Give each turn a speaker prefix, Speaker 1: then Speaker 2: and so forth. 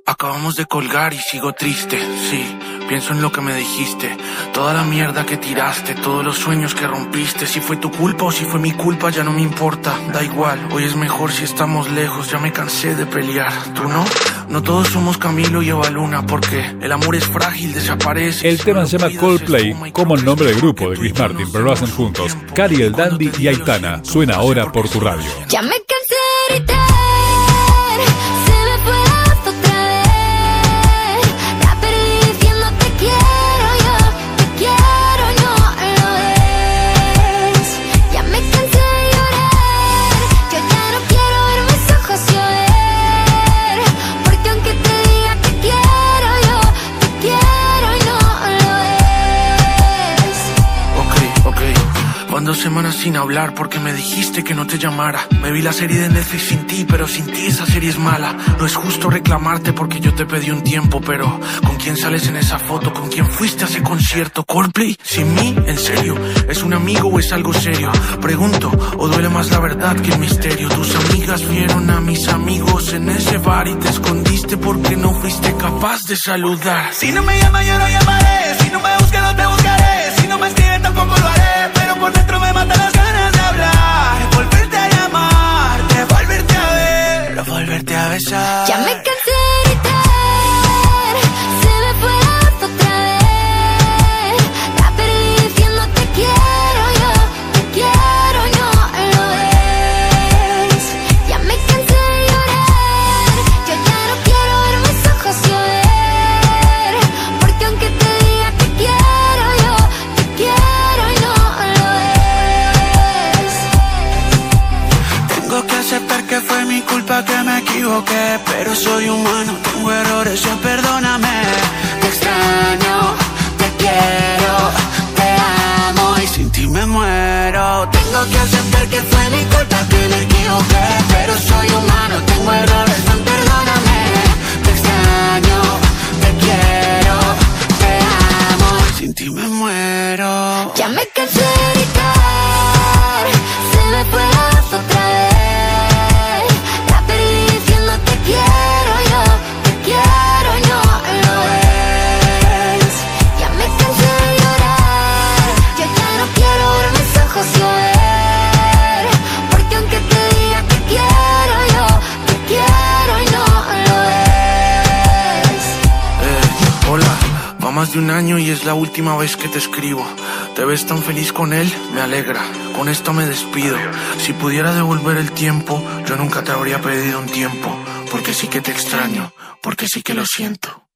Speaker 1: Acabamos de colgar y sigo triste, sí. Pienso en lo que me dijiste, toda la mierda que tiraste, todos los sueños que rompiste. Si fue tu culpa o si fue mi culpa ya no me importa, da igual. Hoy es mejor si estamos lejos, ya me cansé de pelear. ¿Tú no? No todos somos Camilo y Eva Luna, porque el amor es frágil, desaparece.
Speaker 2: El tema se llama Coldplay, como el nombre del grupo de Chris Martin, pero lo hacen juntos. Cari el Dandy y Aitana, suena ahora por tu radio.
Speaker 3: Ya me cansé de gritar.
Speaker 1: Van 2 semanas sin hablar porque me dijiste que no te llamara. Me vi la serie de Netflix sin ti, pero sin ti esa serie es mala. No es justo reclamarte porque yo te pedí un tiempo, pero ¿con quién sales en esa foto? ¿Con quién fuiste a ese concierto? ¿Coldplay? ¿Sin mí? ¿En serio? ¿Es un amigo o es algo serio? Pregunto, ¿o duele más la verdad que el misterio? Tus amigas vieron a mis amigos en ese bar y te escondiste porque no fuiste capaz de saludar.
Speaker 4: Si no me llamas yo no llamaré, si no me buscas no te buscaré, si no me escribes tampoco lo haré, pero por dentro me matan las ganas de hablar, de volverte a llamar, de volverte a ver, de volverte a besar.
Speaker 3: Ya me cansé de gritar, se me fue la voz otra vez. La perdí diciendo te quiero, yo te quiero, no lo ves. Ya me cansé de llorar, yo ya no quiero ver mis ojos llover, porque aunque te diga te quiero, yo te quiero y no lo ves.
Speaker 4: Tengo que aceptar que fue mi culpa, que me equivoqué, pero soy humano, tengo errores, yo perdóname. Te extraño, te quiero, te amo y sin ti me muero. Tengo que aceptar que fue mi culpa, que me equivoqué, pero soy humano, tengo errores, perdóname. Te extraño, te quiero, te amo y sin ti me muero.
Speaker 3: Ya me cansé de gritar, se me fue la voz otra vez. La perdí diciendo te quiero, yo te quiero y no lo ves. Ya me cansé de llorar, yo ya no quiero ver mis ojos llover, porque aunque te diga te quiero, yo te quiero y no lo ves.
Speaker 1: Hola, va más de 1 año y es la última vez que te escribo. ¿Te ves tan feliz con él? Me alegra. Con esto me despido. Si pudiera devolver el tiempo, yo nunca te habría pedido un tiempo, porque sí que te extraño, porque sí que lo siento.